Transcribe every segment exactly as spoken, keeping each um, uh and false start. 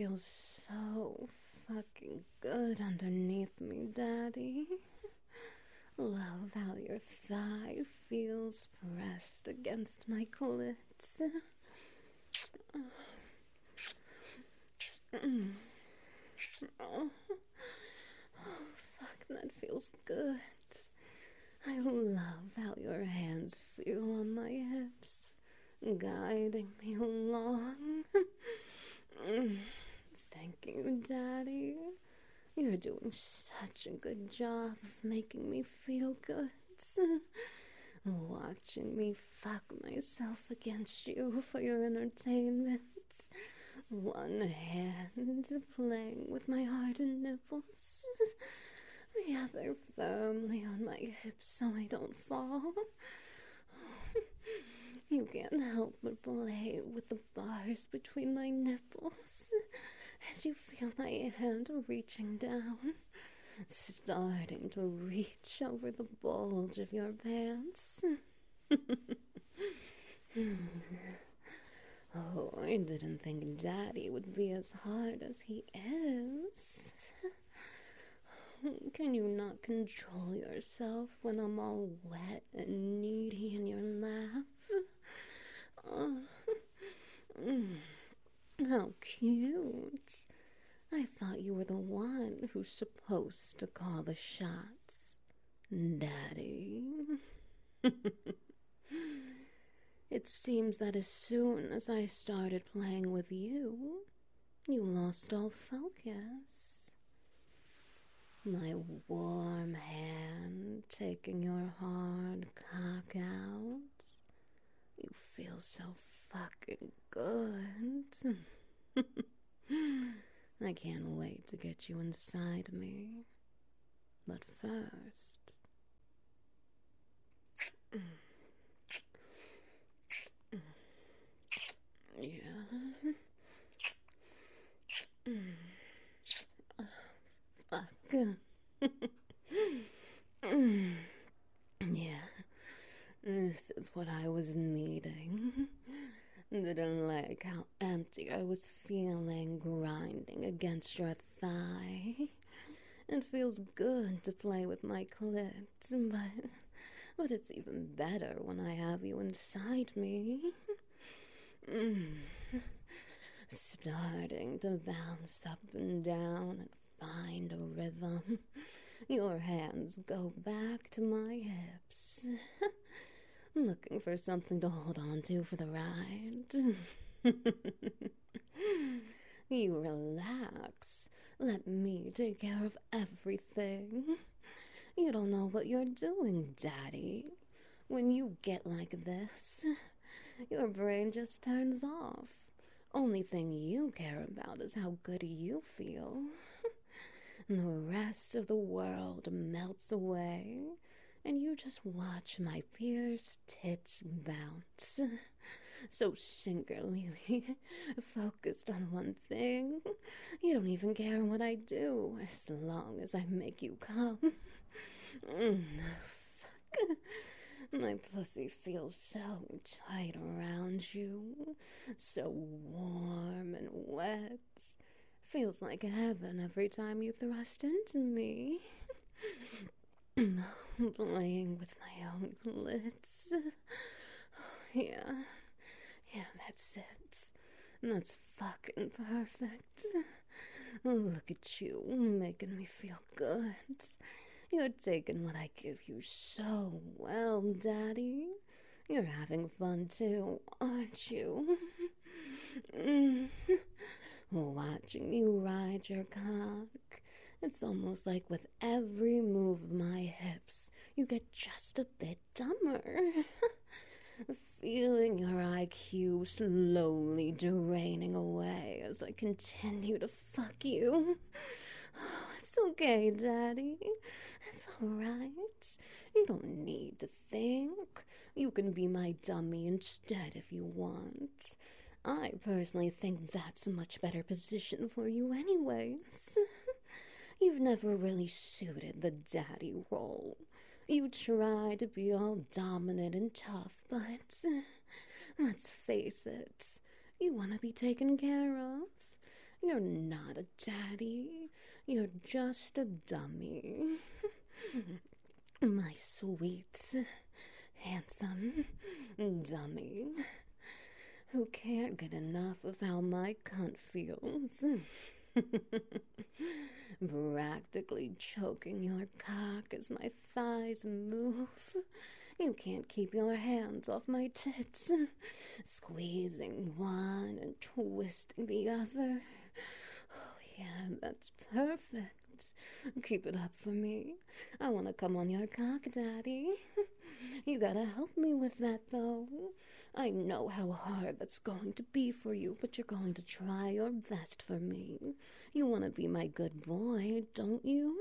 feels so fucking good underneath me, Daddy. Love how your thigh feels pressed against my clit. Oh, oh, fuck, that feels good. I love how your hands feel on my hips, guiding me along. Thank you, Daddy. You're doing such a good job of making me feel good. Watching me fuck myself against you for your entertainment. One hand playing with my hard and nipples, the other firmly on my hips so I don't fall. You can't help but play with the bars between my nipples as you feel my hand reaching down, starting to reach over the bulge of your pants. Oh, I didn't think Daddy would be as hard as he is. Can you not control yourself when I'm all wet and needy in your lap? Oh, how cute. I thought you were the one who's supposed to call the shots, Daddy. It seems that as soon as I started playing with you, you lost all focus. My warm hand taking your hard cock out. You feel so fucking good. I can't wait to get you inside me. But first... Yeah. Fuck. Yeah. This is what I was needing. Didn't like how empty I was feeling grinding against your thigh. It feels good to play with my clit, but, but it's even better when I have you inside me. Mm. Starting to bounce up and down and find a rhythm. Your hands go back to my hips. Looking for something to hold on to for the ride. You relax. Let me take care of everything. You don't know what you're doing, Daddy. When you get like this, your brain just turns off. Only thing you care about is how good you feel. The rest of the world melts away, and you just watch my pierced tits bounce. So singularly focused on one thing, you don't even care what I do, as long as I make you come. Mm, fuck. My pussy feels so tight around you, so warm and wet. Feels like heaven every time you thrust into me. Playing with my own glits. Yeah, yeah, that's it. That's fucking perfect. Look at you, making me feel good. You're taking what I give you so well, Daddy. You're having fun too, aren't you? Mm. Watching you ride your cock. It's almost like with every move of my hips, you get just a bit dumber. Feeling your I Q slowly draining away as I continue to fuck you. Oh, it's okay, Daddy. It's alright. You don't need to think. You can be my dummy instead if you want. I personally think that's a much better position for you anyways. You've never really suited the daddy role. You try to be all dominant and tough, but let's face it, you want to be taken care of. You're not a daddy. You're just a dummy. My sweet, handsome dummy who can't get enough of how my cunt feels. Practically choking your cock as my thighs move. You can't keep your hands off my tits, squeezing one and twisting the other. Oh, yeah, that's perfect. Keep it up for me. I want to come on your cock, Daddy. You gotta help me with that, though. I know how hard that's going to be for you, but you're going to try your best for me. You want to be my good boy, don't you?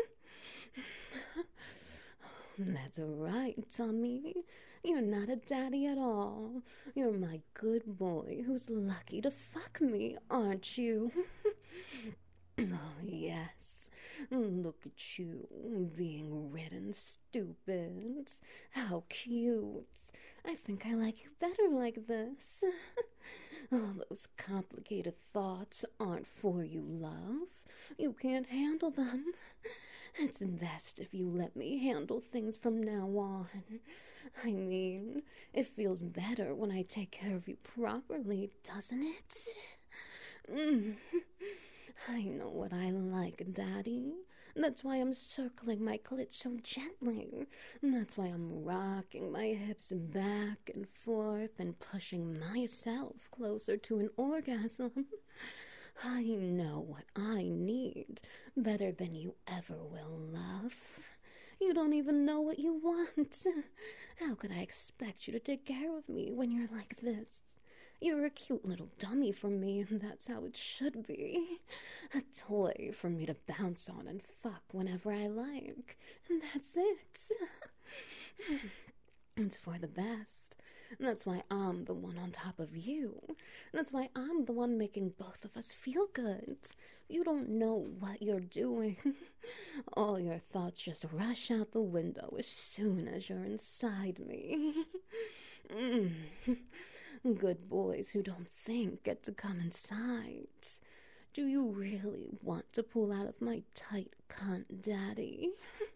That's right, Tommy. You're not a daddy at all. You're my good boy who's lucky to fuck me, aren't you? Oh, yes. Look at you, being ridden stupid. How cute. I think I like you better like this. All those complicated thoughts aren't for you, love. You can't handle them. It's best if you let me handle things from now on. I mean, it feels better when I take care of you properly, doesn't it? Mm. I know what I like, Daddy. That's why I'm circling my clit so gently. That's why I'm rocking my hips back and forth and pushing myself closer to an orgasm. I know what I need better than you ever will, love. You don't even know what you want. How could I expect you to take care of me when you're like this? You're a cute little dummy for me, and that's how it should be. A toy for me to bounce on and fuck whenever I like. And that's it. It's for the best. That's why I'm the one on top of you. That's why I'm the one making both of us feel good. You don't know what you're doing. All your thoughts just rush out the window as soon as you're inside me. Mm. Good boys who don't think get to come inside. Do you really want to pull out of my tight cunt, Daddy?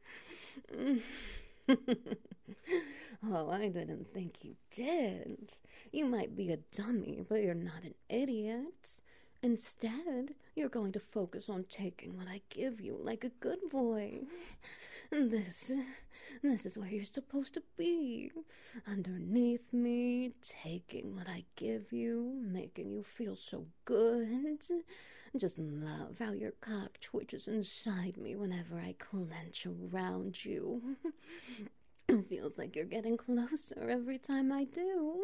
Oh, I didn't think you did. You might be a dummy, but you're not an idiot. Instead, you're going to focus on taking what I give you like a good boy. This, this is where you're supposed to be. Underneath me, taking what I give you, making you feel so good. Just love how your cock twitches inside me whenever I clench around you. It feels like you're getting closer every time I do.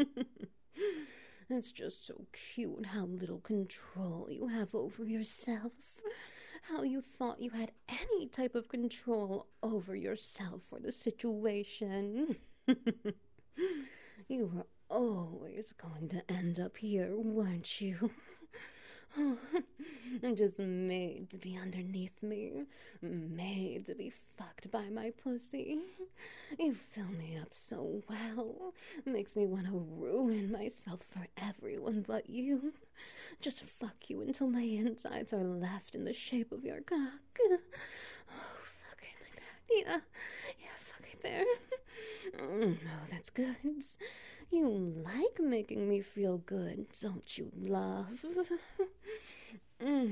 It's just so cute how little control you have over yourself. How you thought you had any type of control over yourself or the situation. You were always going to end up here, weren't you? Oh, just made to be underneath me, made to be fucked by my pussy. You fill me up so well, makes me want to ruin myself for everyone but you. Just fuck you until my insides are left in the shape of your cock. Oh, fuck it like that. Yeah, yeah, fuck it there. Oh, that's good. You like making me feel good, don't you, love? Mm.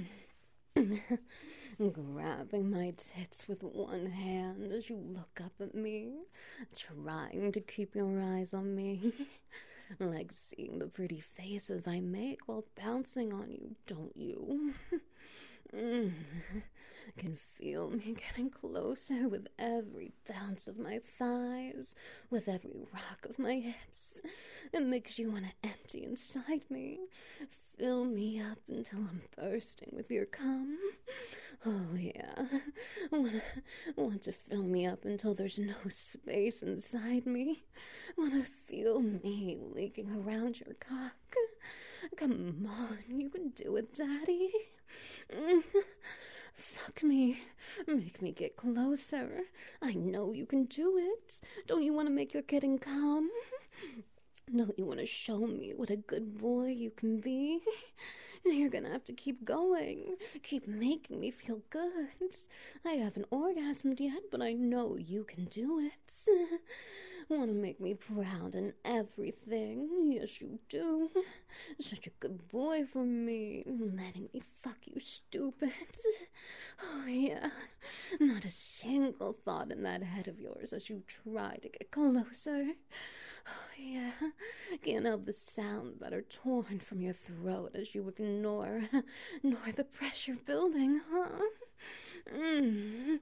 Grabbing my tits with one hand as you look up at me, trying to keep your eyes on me. Like seeing the pretty faces I make while bouncing on you, don't you? Mm. Can feel me getting closer with every bounce of my thighs, with every rock of my hips. It makes you want to empty inside me. Fill me up until I'm bursting with your cum. Oh, yeah. Want, want to fill me up until there's no space inside me. Want to feel me leaking around your cock. Come on, you can do it, Daddy. Mm. Fuck me. Make me get closer. I know you can do it. Don't you want to make your kidding come? Don't you want to show me what a good boy you can be? You're gonna have to keep going. Keep making me feel good. I haven't orgasmed yet, but I know you can do it. Want to make me proud and everything. Yes, you do. Such a good boy for me. Letting me fuck you, stupid. Oh, yeah. Not a single thought in that head of yours as you try to get closer. Oh, yeah. Can't help the sounds that are torn from your throat as you ignore, nor the pressure building, huh? Mm.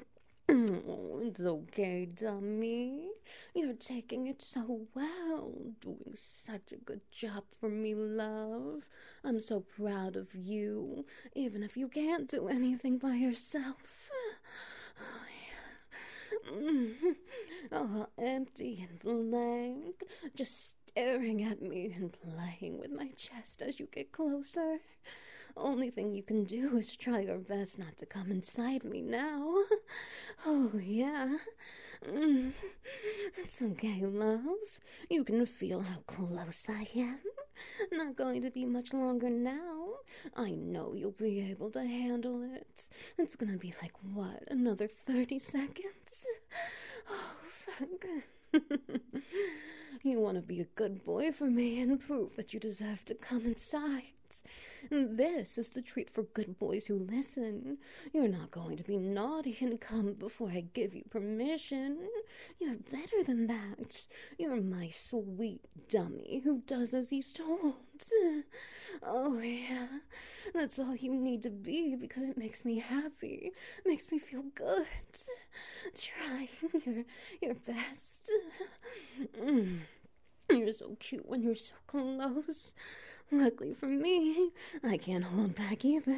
Oh, it's okay, dummy. You're taking it so well. Doing such a good job for me, love. I'm so proud of you, even if you can't do anything by yourself. Oh, yeah. Mm. Oh, empty and blank. Just staring at me and playing with my chest as you get closer. Only thing you can do is try your best not to come inside me now. Oh, yeah. Mm. It's okay, love. You can feel how close I am. Not going to be much longer now. I know you'll be able to handle it. It's gonna be like, what, another thirty seconds? Oh, fuck. You want to be a good boy for me and prove that you deserve to come inside. This is the treat for good boys who listen. You're not going to be naughty and come before I give you permission. You're better than that. You're my sweet dummy who does as he's told. Oh, yeah. That's all you need to be because it makes me happy. Makes me feel good. Try your, your best. Mm. You're so cute when you're so close. Luckily for me, I can't hold back either.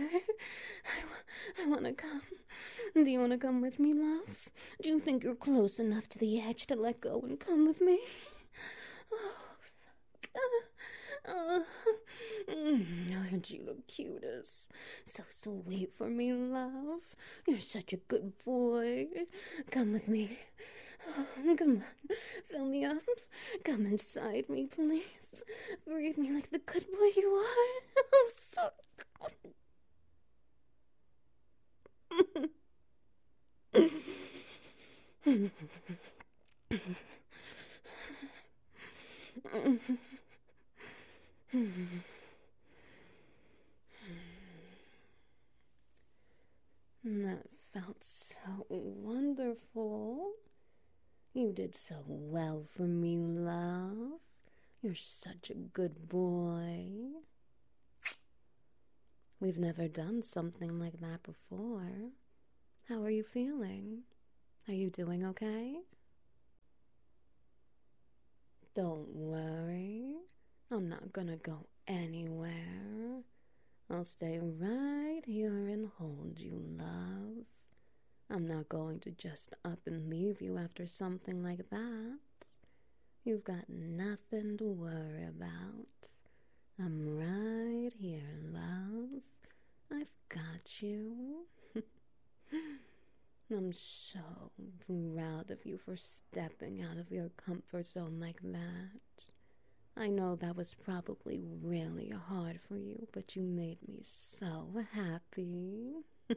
I, I want to come. Do you want to come with me, love? Do you think you're close enough to the edge to let go and come with me? Oh, fuck. Oh, mm, aren't you the cutest? So sweet for me, love. You're such a good boy. Come with me. Oh, come on, fill me up. Come inside me, please. Breathe me like the good boy you are. Oh, fuck. That felt so wonderful. You did so well for me, love. You're such a good boy. We've never done something like that before. How are you feeling? Are you doing okay? Don't worry. I'm not gonna go anywhere. I'll stay right here and hold you, love. I'm not going to just up and leave you after something like that. You've got nothing to worry about. I'm right here, love. I've got you. I'm so proud of you for stepping out of your comfort zone like that. I know that was probably really hard for you, but you made me so happy.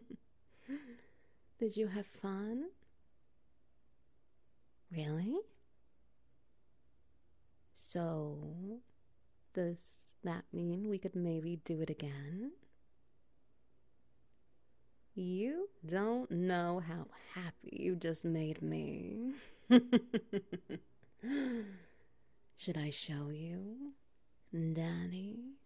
Did you have fun? Really? So, does that mean we could maybe do it again? You don't know how happy you just made me. Should I show you, Daddy?